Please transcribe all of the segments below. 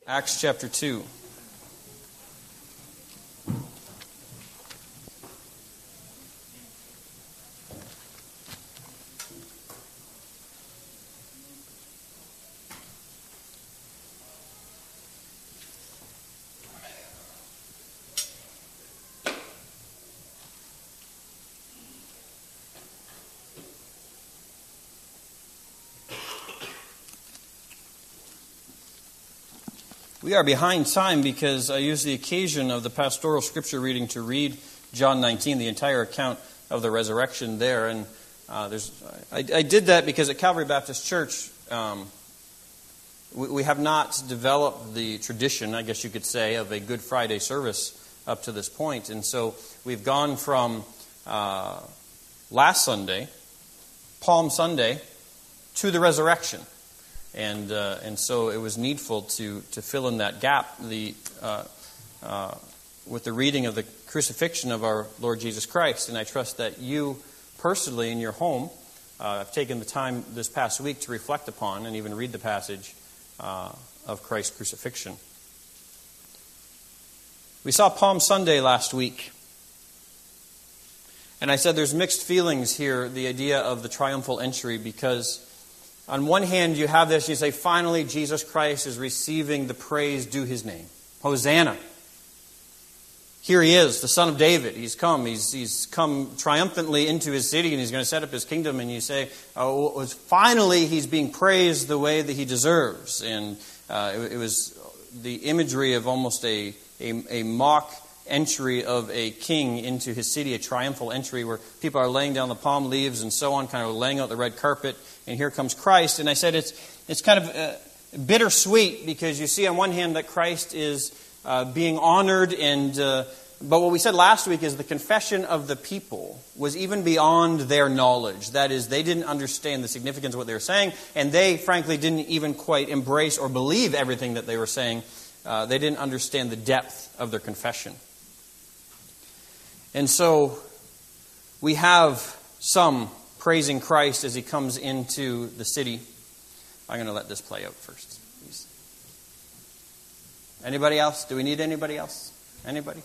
Acts chapter 2. We are behind time because I used the occasion of the pastoral scripture reading to read John 19, the entire account of the resurrection there. And I did that because at Calvary Baptist Church, we have not developed the tradition, I guess you could say, of a Good Friday service up to this point. And so we've gone from last Sunday, Palm Sunday, to the resurrection. And so it was needful to fill in that gap with the reading of the crucifixion of our Lord Jesus Christ. And I trust that you personally in your home have taken the time this past week to reflect upon and even read the passage of Christ's crucifixion. We saw Palm Sunday last week. And I said there's mixed feelings here, the idea of the triumphal entry, because on one hand, you have this, you say, finally, Jesus Christ is receiving the praise due His name. Hosanna. Here He is, the Son of David. He's come triumphantly into His city, and He's going to set up His kingdom. And you say, oh, finally, He's being praised the way that He deserves. And it was the imagery of almost a mock entry of a king into his city, a triumphal entry where people are laying down the palm leaves and so on, kind of laying out the red carpet, and here comes Christ. And I said it's kind of bittersweet because you see on one hand that Christ is being honored, but what we said last week is the confession of the people was even beyond their knowledge. That is, they didn't understand the significance of what they were saying, and they frankly didn't even quite embrace or believe everything that they were saying. They didn't understand the depth of their confession. And so we have some praising Christ as He comes into the city. I'm going to let this play out first. Please. Anybody else? Do we need anybody else? Anybody?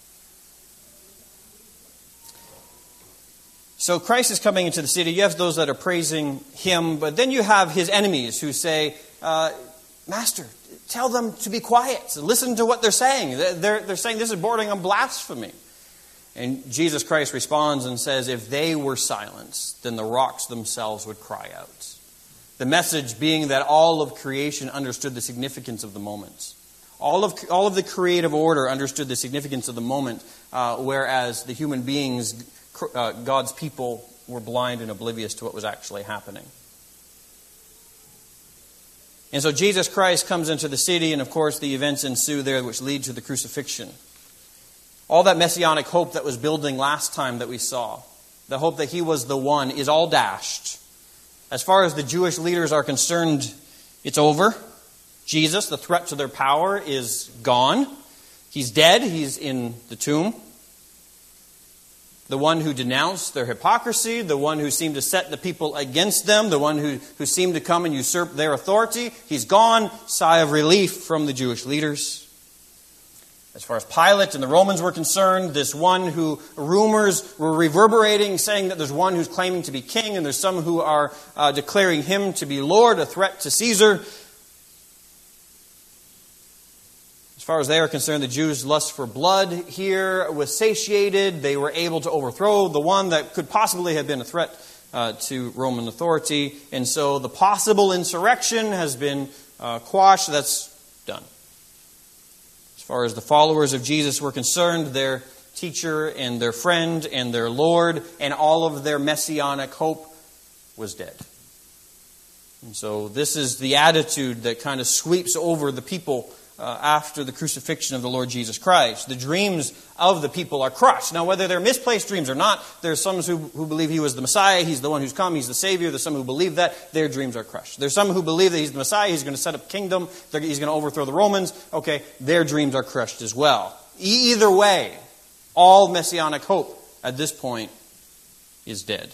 So Christ is coming into the city. You have those that are praising Him, but then you have His enemies who say, Master, tell them to be quiet. Listen to what they're saying. They're saying this is bordering on blasphemy. And Jesus Christ responds and says, if they were silenced, then the rocks themselves would cry out. The message being that all of creation understood the significance of the moment. All of the creative order understood the significance of the moment, whereas the human beings, God's people, were blind and oblivious to what was actually happening. And so Jesus Christ comes into the city, and of course the events ensue there which lead to the crucifixion. All that messianic hope that was building last time that we saw, the hope that He was the one, is all dashed. As far as the Jewish leaders are concerned, it's over. Jesus, the threat to their power, is gone. He's dead. He's in the tomb. The one who denounced their hypocrisy, the one who seemed to set the people against them, the one who seemed to come and usurp their authority, He's gone. Sigh of relief from the Jewish leaders. As far as Pilate and the Romans were concerned, this one who rumors were reverberating, saying that there's one who's claiming to be king, and there's some who are declaring him to be Lord, a threat to Caesar. As far as they are concerned, the Jews' lust for blood here was satiated. They were able to overthrow the one that could possibly have been a threat to Roman authority. And so the possible insurrection has been quashed. That's done. As far as the followers of Jesus were concerned, their teacher and their friend and their Lord and all of their messianic hope was dead. And so this is the attitude that kind of sweeps over the people after the crucifixion of the Lord Jesus Christ. The dreams of the people are crushed. Now, whether they're misplaced dreams or not, there's some who believe He was the Messiah, He's the one who's come, He's the Savior. There's some who believe that. Their dreams are crushed. There's some who believe that He's the Messiah, He's going to set up a kingdom, He's going to overthrow the Romans. Okay, their dreams are crushed as well. Either way, all messianic hope at this point is dead.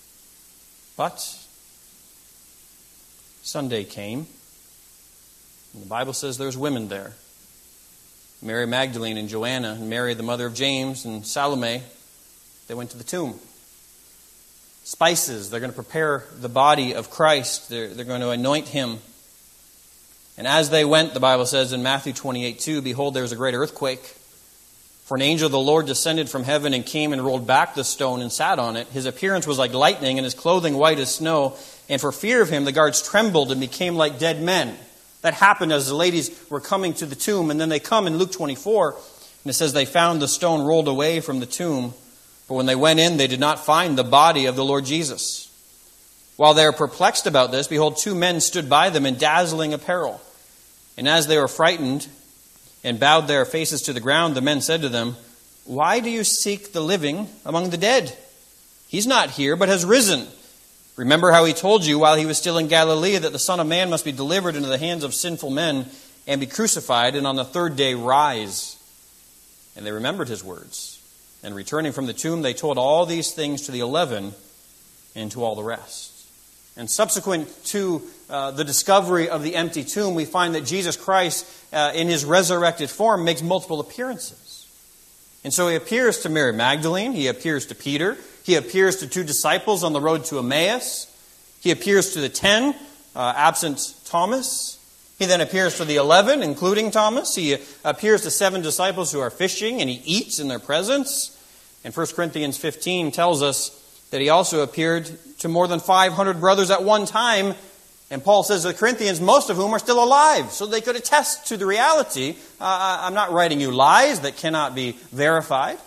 But Sunday came. And the Bible says there's women there. Mary Magdalene and Joanna and Mary, the mother of James, and Salome, they went to the tomb. Spices, they're going to prepare the body of Christ. They're going to anoint him. And as they went, the Bible says in Matthew 28:2, behold, there was a great earthquake. For an angel of the Lord descended from heaven and came and rolled back the stone and sat on it. His appearance was like lightning and his clothing white as snow. And for fear of him, the guards trembled and became like dead men. That happened as the ladies were coming to the tomb. And then they come in Luke 24. And it says they found the stone rolled away from the tomb. But when they went in, they did not find the body of the Lord Jesus. While they were perplexed about this, behold, two men stood by them in dazzling apparel. And as they were frightened and bowed their faces to the ground, the men said to them, why do you seek the living among the dead? He's not here, but has risen. Remember how he told you while he was still in Galilee that the Son of Man must be delivered into the hands of sinful men and be crucified, and on the third day rise. And they remembered his words. And returning from the tomb, they told all these things to the 11 and to all the rest. And subsequent to the discovery of the empty tomb, we find that Jesus Christ, in his resurrected form, makes multiple appearances. And so he appears to Mary Magdalene, he appears to Peter, he appears to two disciples on the road to Emmaus, he appears to the 10, absent Thomas. He then appears to the 11, including Thomas. He appears to 7 disciples who are fishing, and he eats in their presence. And 1 Corinthians 15 tells us that he also appeared to more than 500 brothers at one time. And Paul says to the Corinthians, most of whom are still alive, so they could attest to the reality. I'm not writing you lies that cannot be verified.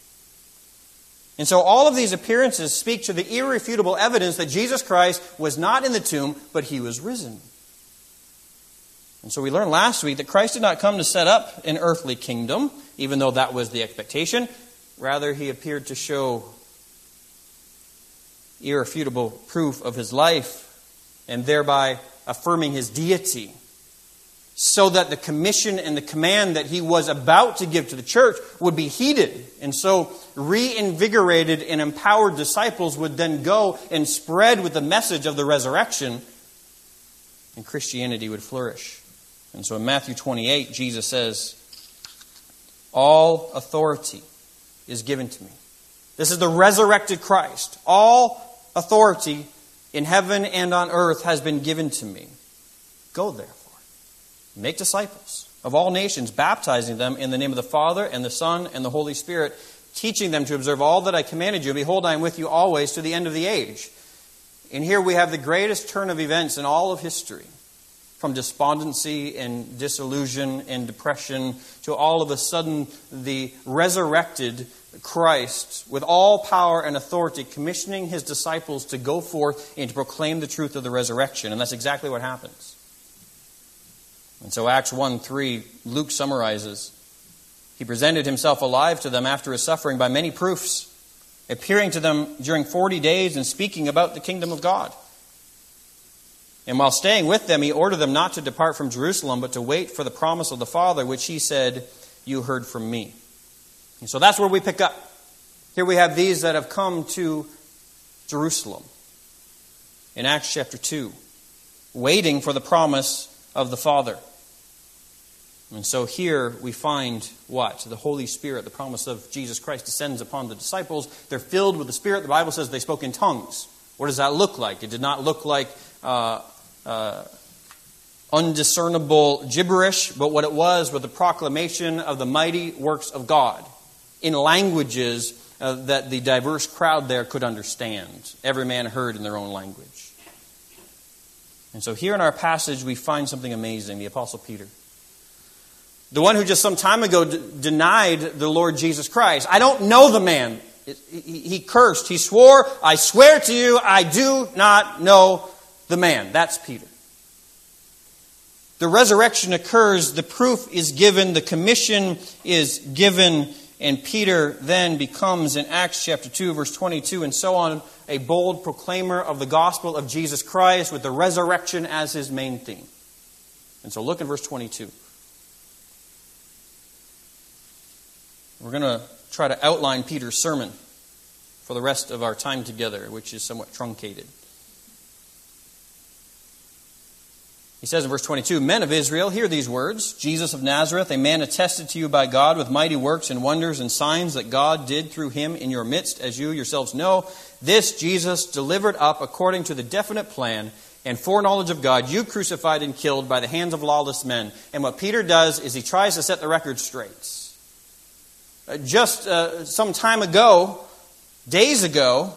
And so all of these appearances speak to the irrefutable evidence that Jesus Christ was not in the tomb, but he was risen. And so we learned last week that Christ did not come to set up an earthly kingdom, even though that was the expectation. Rather, he appeared to show irrefutable proof of his life and thereby affirming his deity, so that the commission and the command that he was about to give to the church would be heeded. And so reinvigorated and empowered disciples would then go and spread with the message of the resurrection, and Christianity would flourish. And so in Matthew 28, Jesus says, all authority is given to me. This is the resurrected Christ. All authority in heaven and on earth has been given to me. Go therefore. Make disciples of all nations, baptizing them in the name of the Father and the Son and the Holy Spirit, teaching them to observe all that I commanded you. Behold, I am with you always to the end of the age. And here we have the greatest turn of events in all of history. From despondency and disillusion and depression to all of a sudden the resurrected Christ with all power and authority commissioning his disciples to go forth and to proclaim the truth of the resurrection. And that's exactly what happens. And so Acts 1:3, Luke summarizes, he presented himself alive to them after his suffering by many proofs, appearing to them during 40 days and speaking about the kingdom of God. And while staying with them, he ordered them not to depart from Jerusalem, but to wait for the promise of the Father, which he said, you heard from me. And so that's where we pick up. Here we have these that have come to Jerusalem in Acts chapter 2, waiting for the promise of the Father. And so here we find what? The Holy Spirit, the promise of Jesus Christ descends upon the disciples. They're filled with the Spirit. The Bible says they spoke in tongues. What does that look like? It did not look like undiscernible gibberish, but what it was the proclamation of the mighty works of God in languages that the diverse crowd there could understand. Every man heard in their own language. And so here in our passage we find something amazing. The Apostle Peter, the one who just some time ago denied the Lord Jesus Christ. I don't know the man. He cursed. He swore, I swear to you, I do not know the man. That's Peter. The resurrection occurs, the proof is given, the commission is given, and Peter then becomes, in Acts chapter 2, verse 22, and so on, a bold proclaimer of the gospel of Jesus Christ with the resurrection as his main theme. And so look at verse 22. We're going to try to outline Peter's sermon for the rest of our time together, which is somewhat truncated. He says in verse 22, "Men of Israel, hear these words. Jesus of Nazareth, a man attested to you by God with mighty works and wonders and signs that God did through him in your midst, as you yourselves know. This Jesus delivered up according to the definite plan and foreknowledge of God, you crucified and killed by the hands of lawless men." And what Peter does is he tries to set the record straight. Just some time ago, days ago,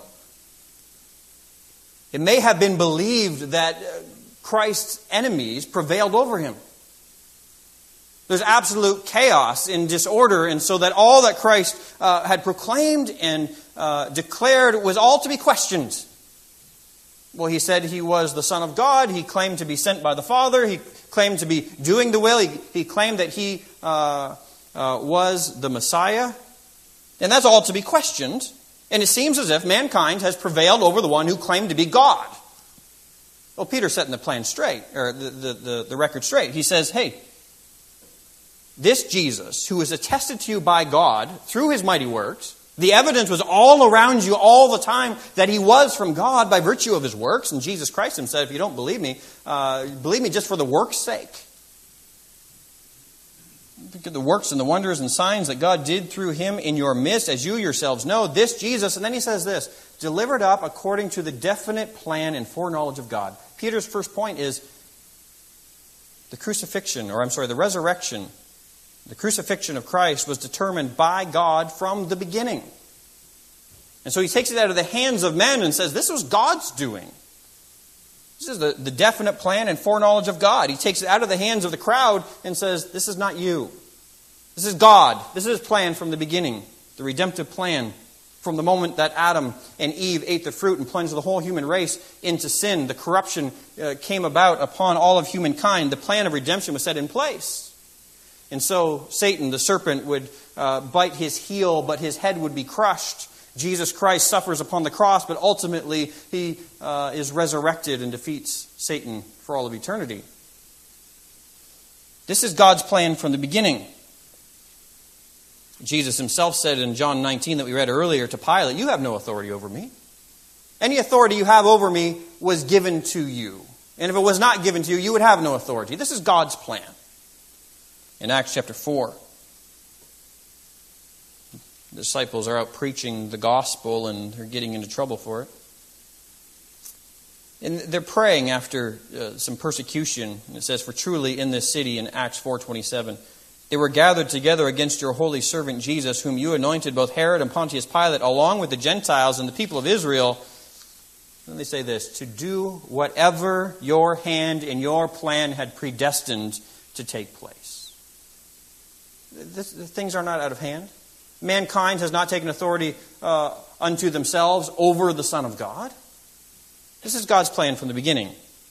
it may have been believed that Christ's enemies prevailed over him. There's absolute chaos and disorder, and so that all that Christ had proclaimed and declared was all to be questioned. Well, he said he was the Son of God. He claimed to be sent by the Father. He claimed to be doing the will. He claimed that he was the Messiah. And that's all to be questioned. And it seems as if mankind has prevailed over the one who claimed to be God. Well, Peter's setting the plan straight, or the record straight. He says, hey, this Jesus, who is attested to you by God through his mighty works, the evidence was all around you all the time that he was from God by virtue of his works. And Jesus Christ himself said, if you don't believe me just for the work's sake. Look at the works and the wonders and signs that God did through him in your midst, as you yourselves know. This Jesus, and then he says this, delivered up according to the definite plan and foreknowledge of God. Peter's first point is the resurrection. The crucifixion of Christ was determined by God from the beginning. And so he takes it out of the hands of men and says, this was God's doing. This is the definite plan and foreknowledge of God. He takes it out of the hands of the crowd and says, this is not you. This is God. This is his plan from the beginning. The redemptive plan from the moment that Adam and Eve ate the fruit and plunged the whole human race into sin. The corruption came about upon all of humankind. The plan of redemption was set in place. And so Satan, the serpent, would bite his heel, but his head would be crushed. Jesus Christ suffers upon the cross, but ultimately he is resurrected and defeats Satan for all of eternity. This is God's plan from the beginning. Jesus himself said in John 19 that we read earlier to Pilate, you have no authority over me. Any authority you have over me was given to you. And if it was not given to you, you would have no authority. This is God's plan. In Acts chapter 4, the disciples are out preaching the gospel and they're getting into trouble for it. And they're praying after some persecution. And it says, for truly in this city, in Acts 4:27, they were gathered together against your holy servant Jesus, whom you anointed, both Herod and Pontius Pilate, along with the Gentiles and the people of Israel. And they say this, to do whatever your hand and your plan had predestined to take place. Things are not out of hand. Mankind has not taken authority unto themselves over the Son of God. This is God's plan from the beginning.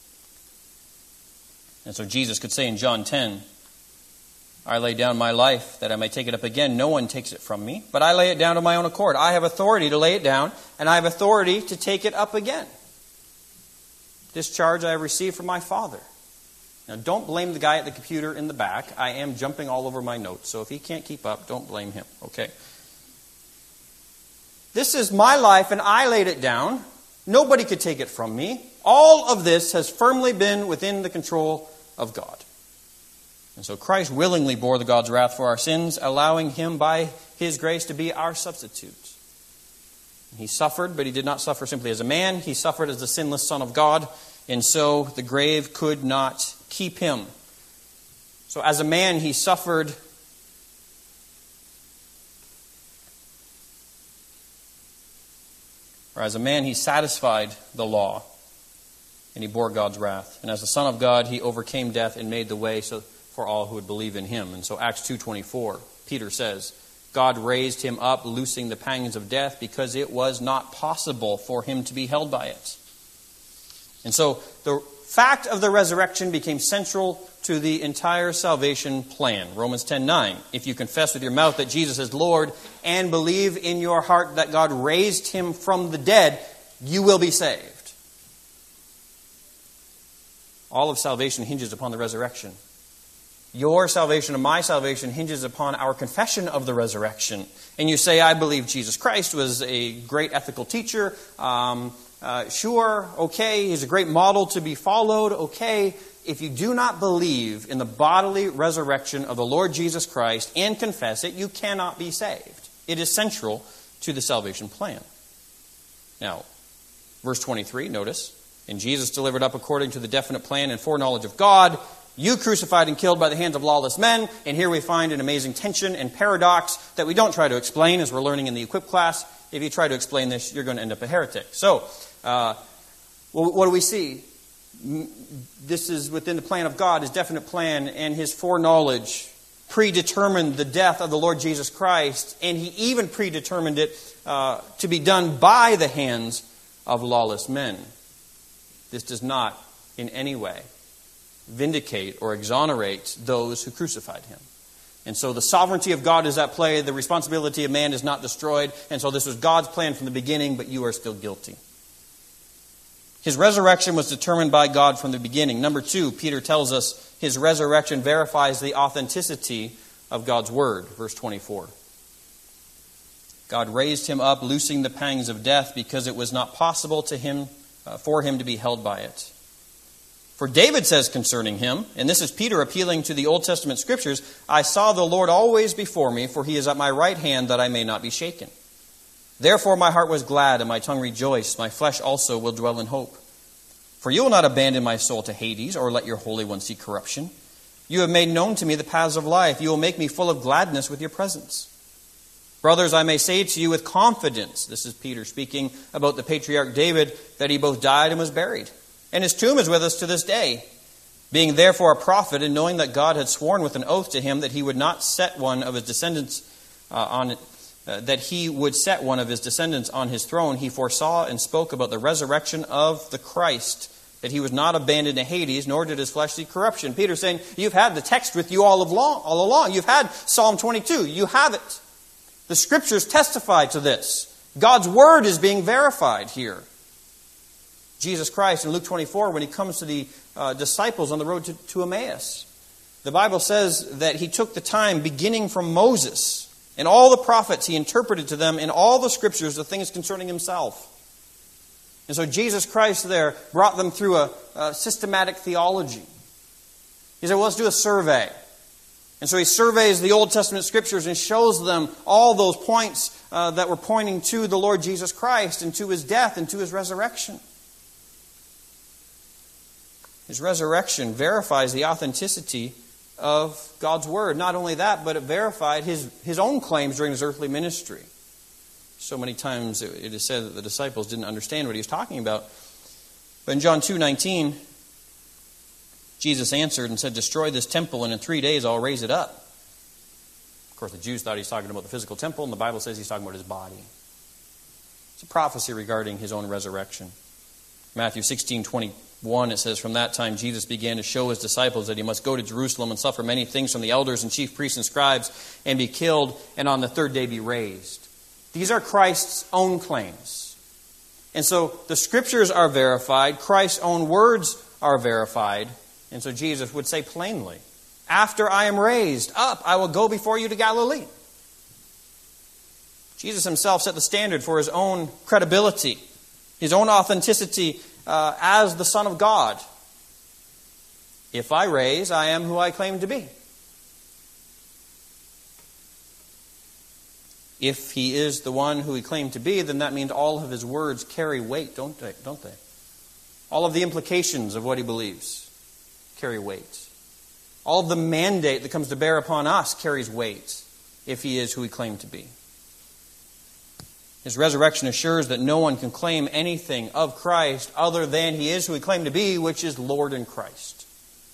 And so Jesus could say in John 10, I lay down my life that I may take it up again. No one takes it from me, but I lay it down of my own accord. I have authority to lay it down, and I have authority to take it up again. This charge I have received from my Father. Now, don't blame the guy at the computer in the back. I am jumping all over my notes, so if he can't keep up, don't blame him. Okay. This is my life, and I laid it down. Nobody could take it from me. All of this has firmly been within the control of God. And so Christ willingly bore the God's wrath for our sins, allowing him by his grace to be our substitute. He suffered, but he did not suffer simply as a man. He suffered as the sinless Son of God, and so the grave could not keep him. So as a man, he suffered. Or as a man, he satisfied the law, and he bore God's wrath. And as the Son of God, he overcame death and made the way for all who would believe in him. And so Acts 2:24, Peter says, God raised him up, loosing the pangs of death, because it was not possible for him to be held by it. And so the fact of the resurrection became central to the entire salvation plan. Romans 10:9, if you confess with your mouth that Jesus is Lord and believe in your heart that God raised him from the dead, you will be saved. All of salvation hinges upon the resurrection. Your salvation and my salvation hinges upon our confession of the resurrection. And you say, I believe Jesus Christ was a great ethical teacher. Sure, okay, he's a great model to be followed, okay. if you do not believe in the bodily resurrection of the Lord Jesus Christ and confess it, you cannot be saved. It is central to the salvation plan. Now, verse 23, notice, and Jesus delivered up according to the definite plan and foreknowledge of God, you crucified and killed by the hands of lawless men. And here we find an amazing tension and paradox that we don't try to explain as we're learning in the Equip class. If you try to explain this, you're going to end up a heretic. So, what do we see? This is within the plan of God, His definite plan, and His foreknowledge predetermined the death of the Lord Jesus Christ, and He even predetermined it to be done by the hands of lawless men. This does not in any way vindicate or exonerate those who crucified Him. And so the sovereignty of God is at play, the responsibility of man is not destroyed, and so this was God's plan from the beginning, but you are still guilty. His resurrection was determined by God from the beginning. Number 2, Peter tells us His resurrection verifies the authenticity of God's Word. Verse 24. God raised Him up, loosing the pangs of death, because it was not possible for Him to be held by it. For David says concerning Him, and this is Peter appealing to the Old Testament Scriptures, I saw the Lord always before me, for He is at my right hand, that I may not be shaken. Therefore my heart was glad, and my tongue rejoiced. My flesh also will dwell in hope. For you will not abandon my soul to Hades, or let your Holy One see corruption. You have made known to me the paths of life. You will make me full of gladness with your presence. Brothers, I may say to you with confidence, this is Peter speaking about the patriarch David, that he both died and was buried. And his tomb is with us to this day. Being therefore a prophet, and knowing that God had sworn with an oath to him that he would not set one of his descendants on his throne, he foresaw and spoke about the resurrection of the Christ, that he was not abandoned to Hades, nor did his flesh see corruption. Peter's saying, you've had the text with you all along. You've had Psalm 22. You have it. The Scriptures testify to this. God's Word is being verified here. Jesus Christ in Luke 24, when He comes to the disciples on the road to Emmaus, the Bible says that He took the time beginning from Moses and all the prophets, He interpreted to them in all the Scriptures the things concerning Himself. And so Jesus Christ there brought them through a systematic theology. He said, well, let's do a survey. And so He surveys the Old Testament Scriptures and shows them all those points that were pointing to the Lord Jesus Christ and to His death and to His resurrection. His resurrection verifies the authenticity of God's Word. Not only that, but it verified His own claims during His earthly ministry. So many times it is said that the disciples didn't understand what He was talking about. But in John 2:19, Jesus answered and said, destroy this temple, and in 3 days I'll raise it up. Of course, the Jews thought He's talking about the physical temple, and the Bible says He's talking about His body. It's a prophecy regarding His own resurrection. Matthew 16:21, it says, from that time Jesus began to show His disciples that He must go to Jerusalem and suffer many things from the elders and chief priests and scribes and be killed, and on the third day be raised. These are Christ's own claims. And so the Scriptures are verified, Christ's own words are verified, and so Jesus would say plainly, after I am raised up, I will go before you to Galilee. Jesus Himself set the standard for His own credibility, His own authenticity as the Son of God. If I raise, I am who I claim to be. If He is the one who He claimed to be, then that means all of His words carry weight, don't they? All of the implications of what He believes carry weight. All of the mandate that comes to bear upon us carries weight if He is who He claimed to be. His resurrection assures that no one can claim anything of Christ other than He is who He claimed to be, which is Lord in Christ.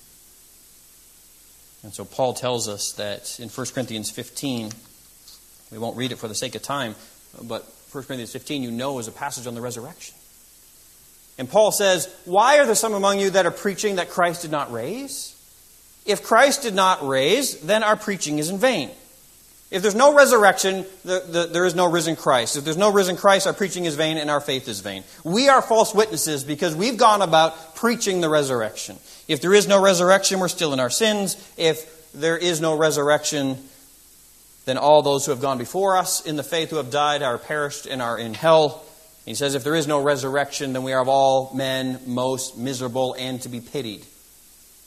And so Paul tells us that in 1 Corinthians 15, we won't read it for the sake of time, but 1 Corinthians 15, is a passage on the resurrection. And Paul says, why are there some among you that are preaching that Christ did not raise? If Christ did not raise, then our preaching is in vain. If there's no resurrection, there is no risen Christ. If there's no risen Christ, our preaching is vain and our faith is vain. We are false witnesses because we've gone about preaching the resurrection. If there is no resurrection, we're still in our sins. If there is no resurrection, then all those who have gone before us in the faith who have died are perished and are in hell. He says if there is no resurrection, then we are of all men most miserable and to be pitied.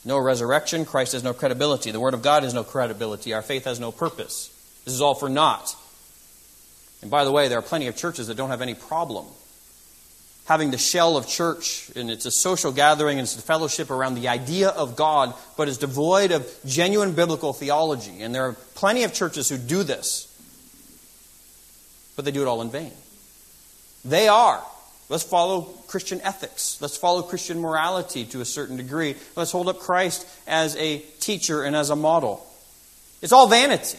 No resurrection, Christ has no credibility. The Word of God has no credibility. Our faith has no purpose. This is all for naught. And by the way, there are plenty of churches that don't have any problem having the shell of church, and it's a social gathering, and it's a fellowship around the idea of God, but is devoid of genuine biblical theology. And there are plenty of churches who do this, but they do it all in vain. They are. Let's follow Christian ethics. Let's follow Christian morality to a certain degree. Let's hold up Christ as a teacher and as a model. It's all vanity.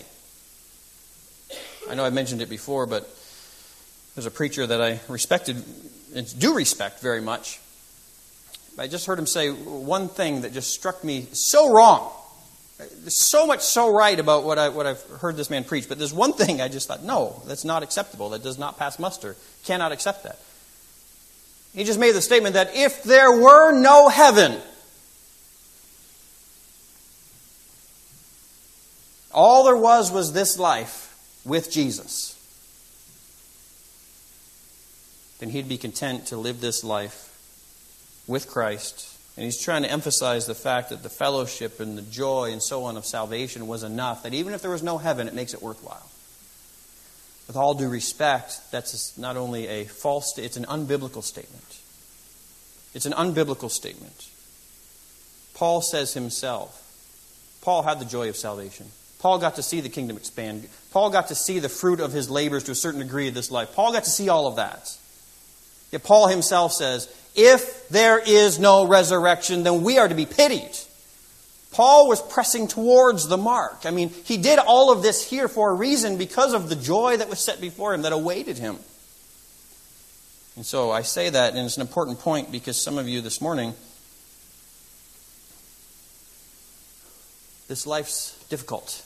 I know I mentioned it before, but there's a preacher that I respected and do respect very much. I just heard him say one thing that just struck me so wrong. There's so much so right about what I've heard this man preach, but there's one thing I just thought, no, that's not acceptable. That does not pass muster. Cannot accept that. He just made the statement that if there were no heaven, all there was this life with Jesus, then he'd be content to live this life with Christ. And he's trying to emphasize the fact that the fellowship and the joy and so on of salvation was enough, that even if there was no heaven, it makes it worthwhile. With all due respect, that's not only a false, it's an unbiblical statement. It's an unbiblical statement. Paul says himself, Paul had the joy of salvation. Paul got to see the kingdom expand. Paul got to see the fruit of his labors to a certain degree of this life. Paul got to see all of that. Yet Paul himself says, if there is no resurrection, then we are to be pitied. Paul was pressing towards the mark. I mean, he did all of this here for a reason, because of the joy that was set before him, that awaited him. And so I say that, and it's an important point, because some of you this morning, this life's difficult.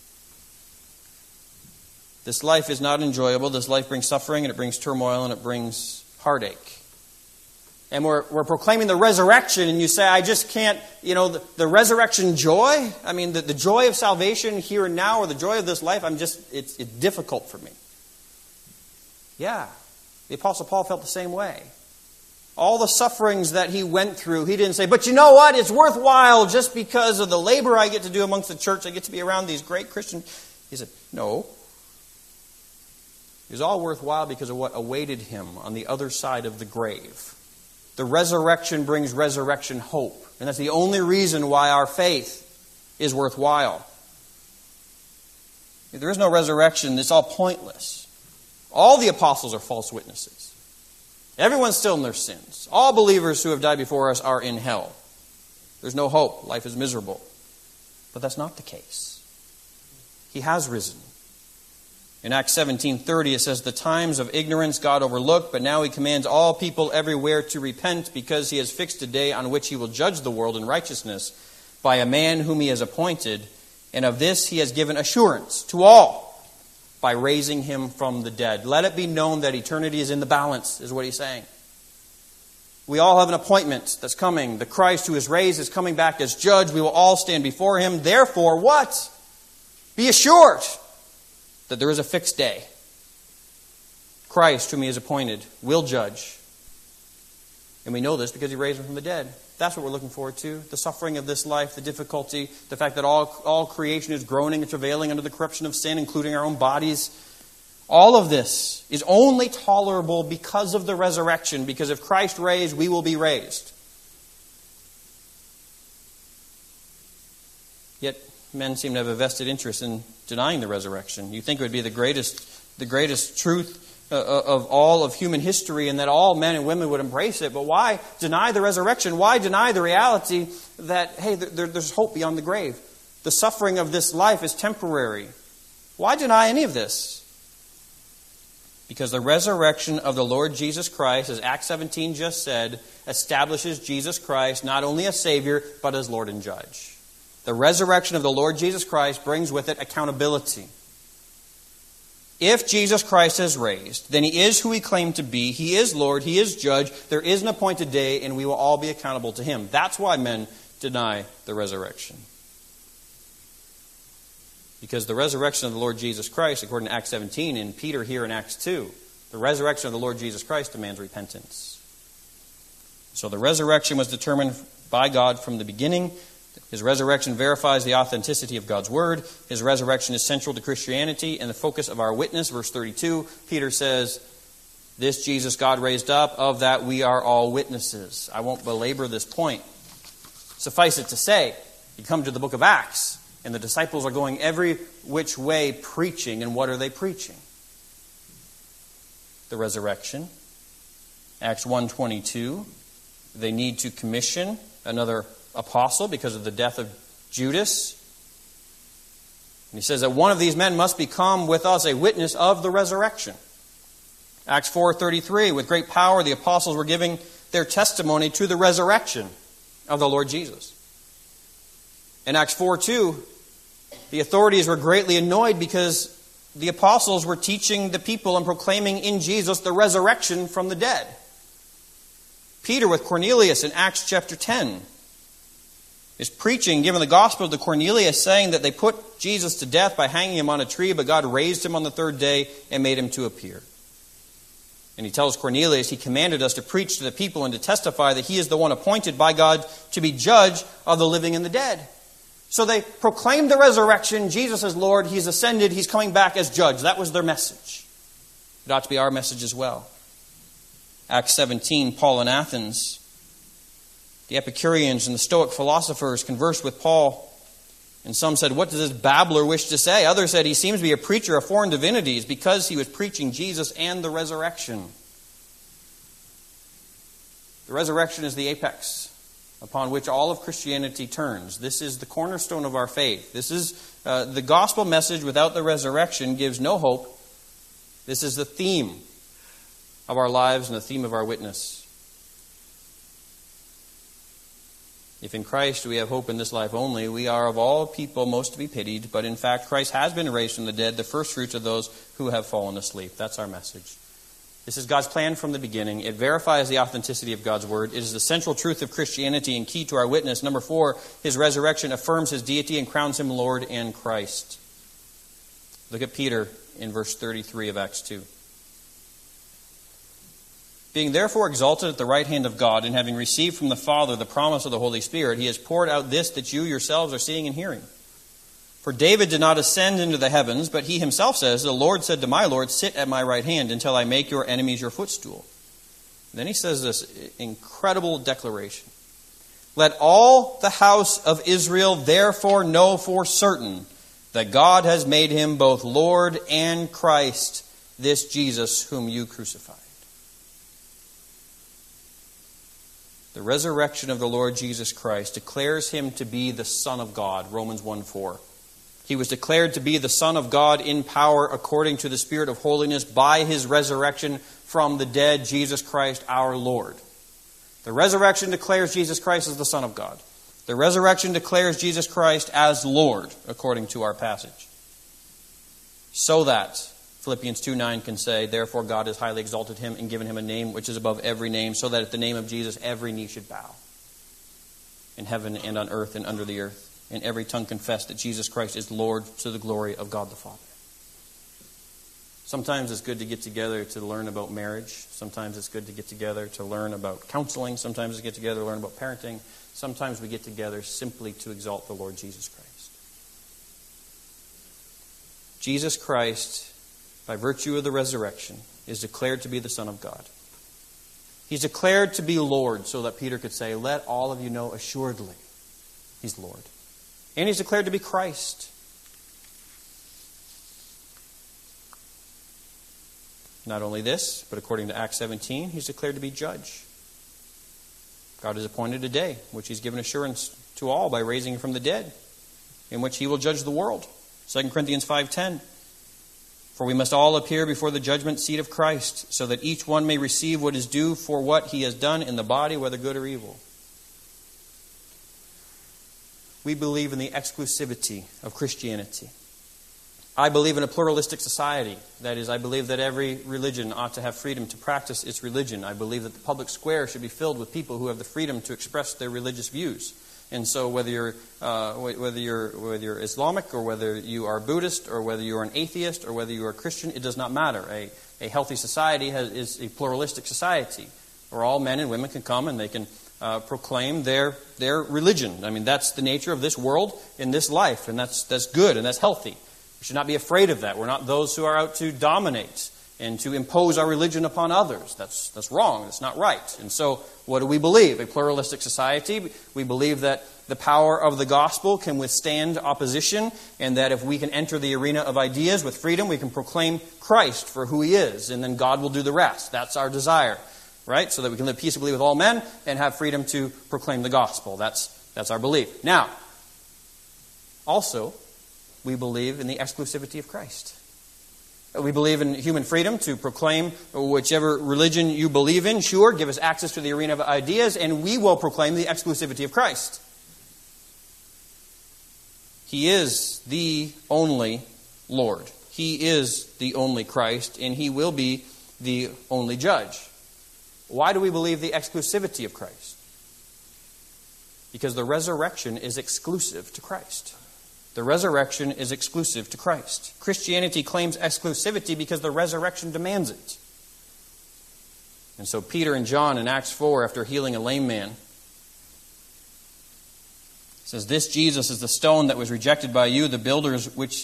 This life is not enjoyable. This life brings suffering, and it brings turmoil, and it brings heartache. And we're proclaiming the resurrection, and you say, I just can't, the resurrection joy? I mean, the joy of salvation here and now, or the joy of this life, it's difficult for me. Yeah, the Apostle Paul felt the same way. All the sufferings that he went through, he didn't say, but you know what, it's worthwhile just because of the labor I get to do amongst the church, I get to be around these great Christians. He said, no. It was all worthwhile because of what awaited him on the other side of the grave. The resurrection brings resurrection hope. And that's the only reason why our faith is worthwhile. If there is no resurrection, it's all pointless. All the apostles are false witnesses. Everyone's still in their sins. All believers who have died before us are in hell. There's no hope. Life is miserable. But that's not the case. He has risen. In Acts 17:30 it says, the times of ignorance God overlooked, but now he commands all people everywhere to repent, because he has fixed a day on which he will judge the world in righteousness by a man whom he has appointed. And of this he has given assurance to all by raising him from the dead. Let it be known that eternity is in the balance, is what he's saying. We all have an appointment that's coming. The Christ who is raised is coming back as judge. We will all stand before him. Therefore, what? Be assured that there is a fixed day. Christ, whom he has appointed, will judge. And we know this because he raised him from the dead. That's what we're looking forward to. The suffering of this life, the difficulty, the fact that all creation is groaning and travailing under the corruption of sin, including our own bodies. All of this is only tolerable because of the resurrection, because if Christ raised, we will be raised. Yet men seem to have a vested interest in denying the resurrection. You think it would be the greatest truth of all of human history, and that all men and women would embrace it. But why deny the resurrection? Why deny the reality that, hey, there's hope beyond the grave? The suffering of this life is temporary. Why deny any of this? Because the resurrection of the Lord Jesus Christ, as Acts 17 just said, establishes Jesus Christ not only as Savior, but as Lord and Judge. The resurrection of the Lord Jesus Christ brings with it accountability. If Jesus Christ is raised, then he is who he claimed to be. He is Lord. He is Judge. There is an appointed day, and we will all be accountable to him. That's why men deny the resurrection. Because the resurrection of the Lord Jesus Christ, according to Acts 17, and Peter here in Acts 2, the resurrection of the Lord Jesus Christ demands repentance. So the resurrection was determined by God from the beginning. His resurrection verifies the authenticity of God's word. His resurrection is central to Christianity and the focus of our witness. Verse 32, Peter says, this Jesus God raised up, of that we are all witnesses. I won't belabor this point. Suffice it to say, you come to the book of Acts, and the disciples are going every which way preaching. And what are they preaching? The resurrection. Acts 1:22. They need to commission another apostle because of the death of Judas. And he says that one of these men must become with us a witness of the resurrection. Acts 4:33, with great power the apostles were giving their testimony to the resurrection of the Lord Jesus. In Acts 4:2, the authorities were greatly annoyed because the apostles were teaching the people and proclaiming in Jesus the resurrection from the dead. Peter with Cornelius in Acts chapter 10 is preaching, giving the gospel to Cornelius, saying that they put Jesus to death by hanging him on a tree, but God raised him on the third day and made him to appear. And he tells Cornelius, he commanded us to preach to the people and to testify that he is the one appointed by God to be judge of the living and the dead. So they proclaimed the resurrection. Jesus is Lord. He's ascended. He's coming back as judge. That was their message. It ought to be our message as well. Acts 17, Paul in Athens. The Epicureans and the Stoic philosophers conversed with Paul. And some said, what does this babbler wish to say? Others said, he seems to be a preacher of foreign divinities because he was preaching Jesus and the resurrection. The resurrection is the apex upon which all of Christianity turns. This is the cornerstone of our faith. This is the gospel message without the resurrection gives no hope. This is the theme of our lives and the theme of our witness. If in Christ we have hope in this life only, we are of all people most to be pitied. But in fact, Christ has been raised from the dead, the first fruits of those who have fallen asleep. That's our message. This is God's plan from the beginning. It verifies the authenticity of God's word. It is the central truth of Christianity and key to our witness. Number 4, his resurrection affirms his deity and crowns him Lord and Christ. Look at Peter in verse 33 of Acts 2. Being therefore exalted at the right hand of God, and having received from the Father the promise of the Holy Spirit, he has poured out this that you yourselves are seeing and hearing. For David did not ascend into the heavens, but he himself says, the Lord said to my Lord, sit at my right hand until I make your enemies your footstool. And then he says this incredible declaration. Let all the house of Israel therefore know for certain that God has made him both Lord and Christ, this Jesus whom you crucified. The resurrection of the Lord Jesus Christ declares him to be the Son of God, Romans 1:4. He was declared to be the Son of God in power according to the Spirit of holiness by his resurrection from the dead, Jesus Christ our Lord. The resurrection declares Jesus Christ as the Son of God. The resurrection declares Jesus Christ as Lord, according to our passage. So that Philippians 2:9 can say, therefore God has highly exalted him and given him a name which is above every name, so that at the name of Jesus every knee should bow, in heaven and on earth and under the earth, and every tongue confess that Jesus Christ is Lord, to the glory of God the Father. Sometimes it's good to get together to learn about marriage. Sometimes it's good to get together to learn about counseling. Sometimes we get together to learn about parenting. Sometimes we get together simply to exalt the Lord Jesus Christ. Jesus Christ, by virtue of the resurrection, is declared to be the Son of God. He's declared to be Lord, so that Peter could say, let all of you know assuredly he's Lord. And he's declared to be Christ. Not only this, but according to Acts 17, he's declared to be judge. God has appointed a day, which he's given assurance to all by raising him from the dead, in which he will judge the world. 2 Corinthians 5:10. For we must all appear before the judgment seat of Christ, so that each one may receive what is due for what he has done in the body, whether good or evil. We believe in the exclusivity of Christianity. I believe in a pluralistic society. That is, I believe that every religion ought to have freedom to practice its religion. I believe that the public square should be filled with people who have the freedom to express their religious views. And so whether you're Islamic, or whether you are Buddhist, or whether you are an atheist, or whether you are a Christian, it does not matter. A healthy society is a pluralistic society where all men and women can come and they can proclaim their religion. I mean, that's the nature of this world in this life, and that's good and that's healthy. We should not be afraid of that. We're not those who are out to dominate and to impose our religion upon others. That's wrong. That's not right. And so, what do we believe? A pluralistic society. We believe that the power of the gospel can withstand opposition, and that if we can enter the arena of ideas with freedom, we can proclaim Christ for who He is, and then God will do the rest. That's our desire, right? So that we can live peaceably with all men and have freedom to proclaim the gospel. That's our belief. Now, also, we believe in the exclusivity of Christ. We believe in human freedom to proclaim whichever religion you believe in. Sure, give us access to the arena of ideas, and we will proclaim the exclusivity of Christ. He is the only Lord. He is the only Christ, and He will be the only judge. Why do we believe the exclusivity of Christ? Because the resurrection is exclusive to Christ. The resurrection is exclusive to Christ. Christianity claims exclusivity because the resurrection demands it. And so Peter and John in Acts 4, after healing a lame man, says, "This Jesus is the stone that was rejected by you, the builders, which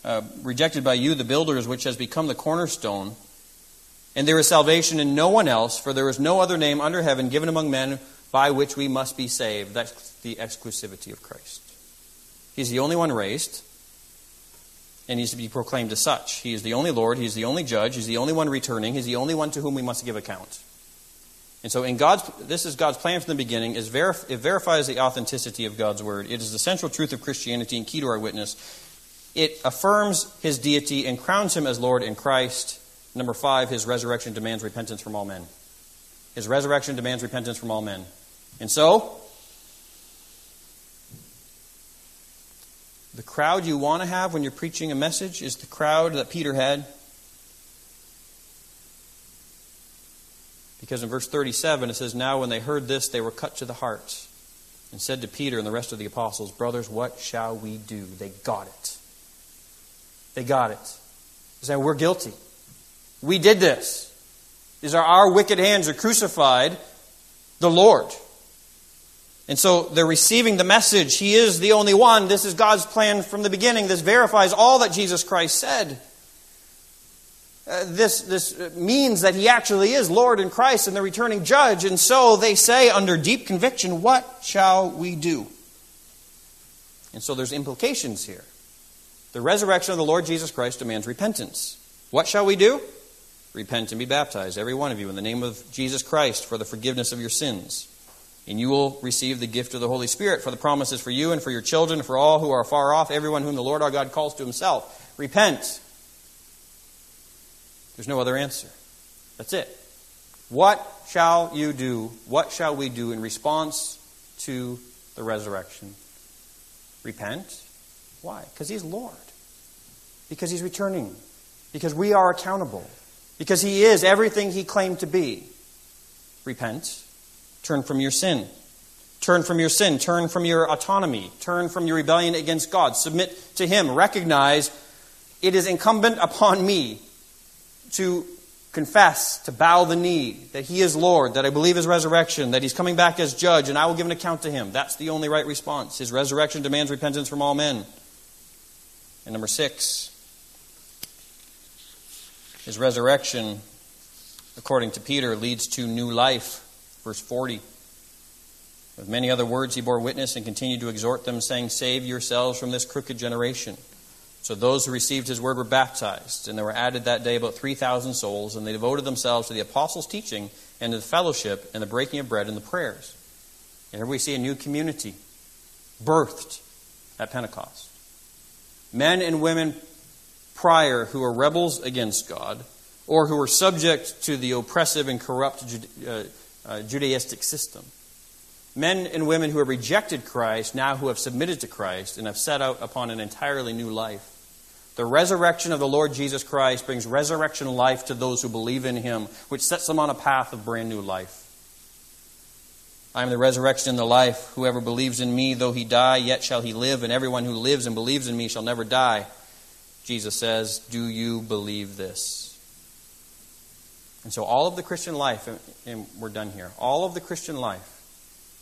has become the cornerstone. And there is salvation in no one else, for there is no other name under heaven given among men by which we must be saved." That's the exclusivity of Christ. He's the only one raised, and He's to be proclaimed as such. He is the only Lord, He's the only judge, He's the only one returning, He's the only one to whom we must give account. And so this is God's plan from the beginning. It verifies the authenticity of God's Word. It is the central truth of Christianity and key to our witness. It affirms His deity and crowns Him as Lord in Christ. Number 5, His resurrection demands repentance from all men. His resurrection demands repentance from all men. And so, the crowd you want to have when you're preaching a message is the crowd that Peter had. Because in verse 37 it says, "Now when they heard this, they were cut to the heart, and said to Peter and the rest of the apostles, 'Brothers, what shall we do?'" They got it. They got it. They said, "We're guilty. We did this. These are our wicked hands who crucified the Lord." And so they're receiving the message. He is the only one. This is God's plan from the beginning. This verifies all that Jesus Christ said. This means that He actually is Lord in Christ and the returning judge. And so they say under deep conviction, "What shall we do?" And so there's implications here. The resurrection of the Lord Jesus Christ demands repentance. What shall we do? Repent and be baptized, every one of you, in the name of Jesus Christ for the forgiveness of your sins. And you will receive the gift of the Holy Spirit, for the promise is for you and for your children, and for all who are far off, everyone whom the Lord our God calls to Himself. Repent. There's no other answer. That's it. What shall you do? What shall we do in response to the resurrection? Repent. Why? Because He's Lord. Because He's returning. Because we are accountable. Because He is everything He claimed to be. Repent. Turn from your sin. Turn from your sin. Turn from your autonomy. Turn from your rebellion against God. Submit to Him. Recognize it is incumbent upon me to confess, to bow the knee, that He is Lord, that I believe His resurrection, that He's coming back as judge, and I will give an account to Him. That's the only right response. His resurrection demands repentance from all men. And number 6, His resurrection, according to Peter, leads to new life. Verse 40. With many other words He bore witness and continued to exhort them, saying, "Save yourselves from this crooked generation." So those who received His word were baptized, and there were added that day about 3,000 souls, and they devoted themselves to the apostles' teaching and to the fellowship and the breaking of bread and the prayers. And here we see a new community birthed at Pentecost. Men and women prior who were rebels against God, or who were subject to the oppressive and corrupt Judaistic system. Men and women who have rejected Christ, now who have submitted to Christ and have set out upon an entirely new life. The resurrection of the Lord Jesus Christ brings resurrection life to those who believe in Him, which sets them on a path of brand new life. "I am the resurrection and the life. Whoever believes in me, though he die, yet shall he live, and everyone who lives and believes in me shall never die." Jesus says, "Do you believe this?" And so all of the Christian life, and we're done here, all of the Christian life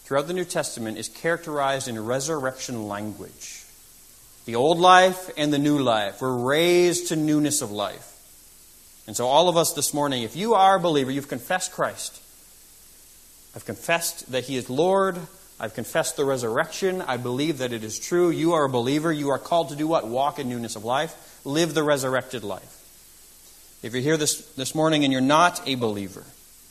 throughout the New Testament is characterized in resurrection language. The old life and the new life. We're raised to newness of life. And so all of us this morning, if you are a believer, you've confessed Christ. I've confessed that He is Lord. I've confessed the resurrection. I believe that it is true. You are a believer. You are called to do what? Walk in newness of life. Live the resurrected life. If you're here this morning and you're not a believer,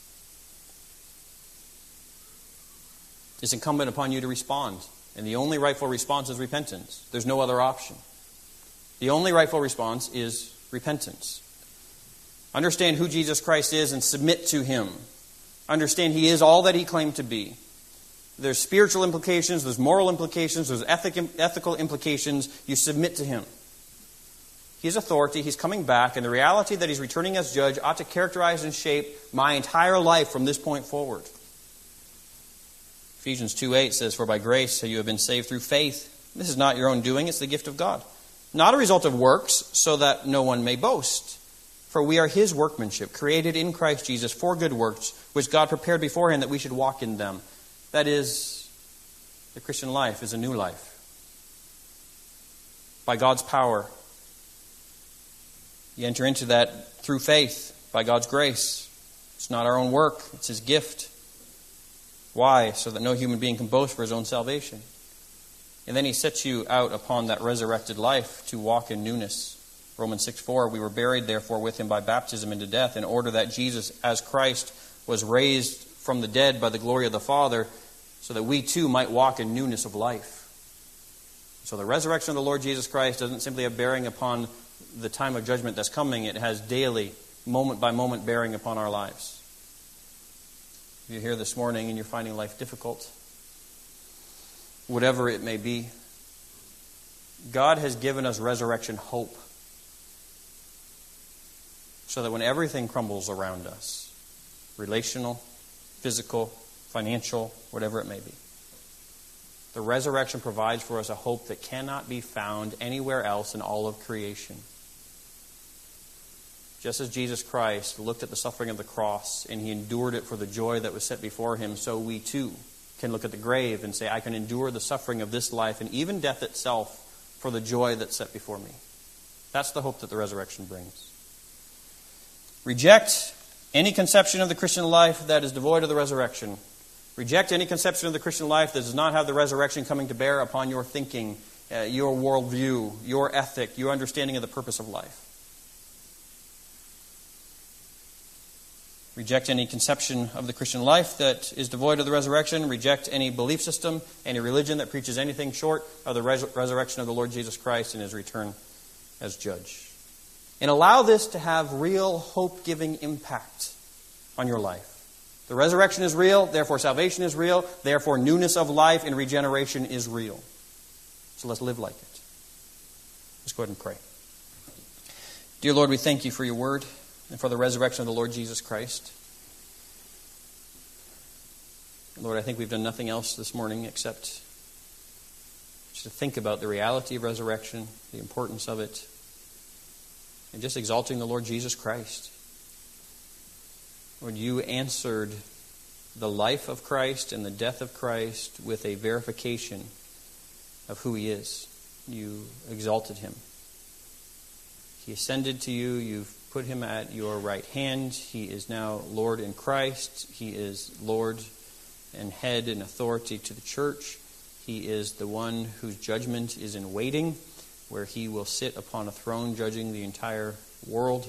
it's incumbent upon you to respond. And the only rightful response is repentance. There's no other option. The only rightful response is repentance. Understand who Jesus Christ is and submit to Him. Understand He is all that He claimed to be. There's spiritual implications, there's moral implications, there's ethical implications. You submit to Him. He's authority, He's coming back, and the reality that He's returning as judge ought to characterize and shape my entire life from this point forward. Ephesians 2:8 says, "For by grace you have been saved through faith. This is not your own doing, it's the gift of God. Not a result of works, so that no one may boast. For we are His workmanship, created in Christ Jesus for good works, which God prepared beforehand that we should walk in them." That is, the Christian life is a new life. By God's power, you enter into that through faith, by God's grace. It's not our own work, it's His gift. Why? So that no human being can boast for his own salvation. And then He sets you out upon that resurrected life to walk in newness. Romans 6:4, "We were buried therefore with Him by baptism into death, in order that Jesus, as Christ, was raised from the dead by the glory of the Father, so that we too might walk in newness of life." So the resurrection of the Lord Jesus Christ doesn't simply have bearing upon the time of judgment that's coming. It has daily, moment by moment bearing upon our lives. If you're here this morning and you're finding life difficult, whatever it may be, God has given us resurrection hope. So that when everything crumbles around us, relational, physical, financial, whatever it may be, the resurrection provides for us a hope that cannot be found anywhere else in all of creation. Just as Jesus Christ looked at the suffering of the cross and He endured it for the joy that was set before Him, so we too can look at the grave and say, I can endure the suffering of this life and even death itself for the joy that's set before me. That's the hope that the resurrection brings. Reject any conception of the Christian life that is devoid of the resurrection. Reject any conception of the Christian life that does not have the resurrection coming to bear upon your thinking, your worldview, your ethic, your understanding of the purpose of life. Reject any conception of the Christian life that is devoid of the resurrection. Reject any belief system, any religion that preaches anything short of the resurrection of the Lord Jesus Christ and His return as judge. And allow this to have real hope-giving impact on your life. The resurrection is real, therefore salvation is real, therefore newness of life and regeneration is real. So let's live like it. Let's go ahead and pray. Dear Lord, we thank You for Your word and for the resurrection of the Lord Jesus Christ. Lord, I think we've done nothing else this morning except just to think about the reality of resurrection, the importance of it, and just exalting the Lord Jesus Christ. Lord, You answered the life of Christ and the death of Christ with a verification of who He is. You exalted Him. He ascended to You. You've put Him at Your right hand. He is now Lord in Christ. He is Lord and head and authority to the church. He is the one whose judgment is in waiting, where He will sit upon a throne judging the entire world.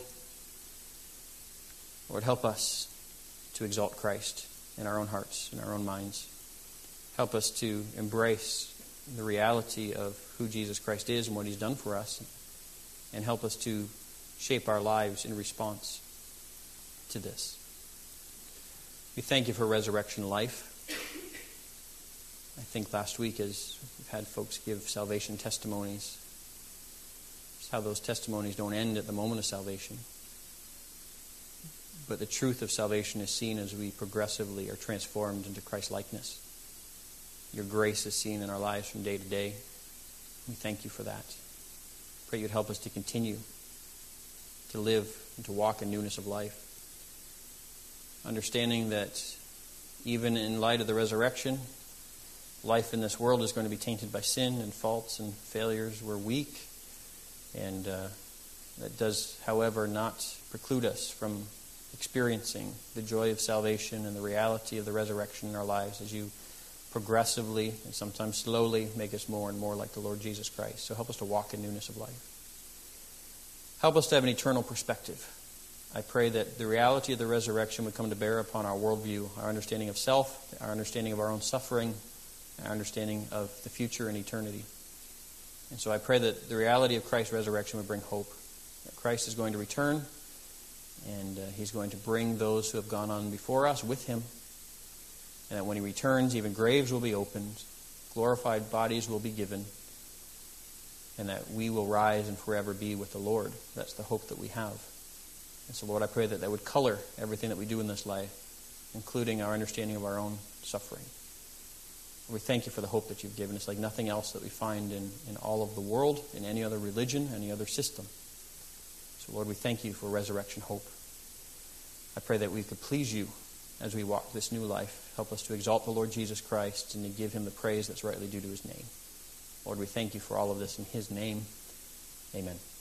Lord, help us to exalt Christ in our own hearts, in our own minds. Help us to embrace the reality of who Jesus Christ is and what He's done for us, and help us to shape our lives in response to this. We thank You for resurrection life. I think last week, as we've had folks give salvation testimonies, just how those testimonies don't end at the moment of salvation. But the truth of salvation is seen as we progressively are transformed into Christ-likeness. Your grace is seen in our lives from day to day. We thank You for that. Pray You'd help us to continue to live and to walk in newness of life. Understanding that even in light of the resurrection, life in this world is going to be tainted by sin and faults and failures. We're weak. And that does, however, not preclude us from experiencing the joy of salvation and the reality of the resurrection in our lives as you progressively and sometimes slowly make us more and more like the Lord Jesus Christ. So help us to walk in newness of life. Help us to have an eternal perspective. I pray that the reality of the resurrection would come to bear upon our worldview, our understanding of self, our understanding of our own suffering, our understanding of the future and eternity. And so I pray that the reality of Christ's resurrection would bring hope. That Christ is going to return, and He's going to bring those who have gone on before us with Him. And that when He returns, even graves will be opened, glorified bodies will be given, and that we will rise and forever be with the Lord. That's the hope that we have. And so, Lord, I pray that that would color everything that we do in this life, including our understanding of our own suffering. We thank you for the hope that you've given us, like nothing else that we find in all of the world, in any other religion, any other system. So, Lord, we thank you for resurrection hope. I pray that we could please you as we walk this new life. Help us to exalt the Lord Jesus Christ and to give Him the praise that's rightly due to His name. Lord, we thank you for all of this in His name. Amen.